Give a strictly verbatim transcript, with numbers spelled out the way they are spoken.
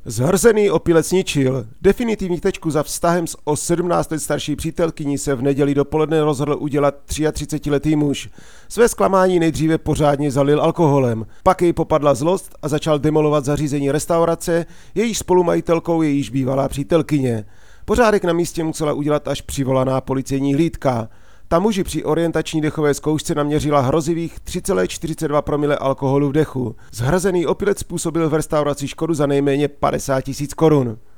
Zhrzený opilec ničil. Definitivní tečku za vztahem s o sedmnáct let starší přítelkyní se v neděli dopoledne rozhodl udělat třiatřicetiletý muž. Své zklamání nejdříve pořádně zalil alkoholem, pak jej popadla zlost a začal demolovat zařízení restaurace, jejíž spolumajitelkou je již bývalá přítelkyně. Pořádek na místě musela udělat až přivolaná policejní hlídka. Ta muži při orientační dechové zkoušce naměřila hrozivých tři celá čtyřicet dva promile alkoholu v dechu. Zhrzený opilec způsobil v restauraci škodu za nejméně padesát tisíc korun.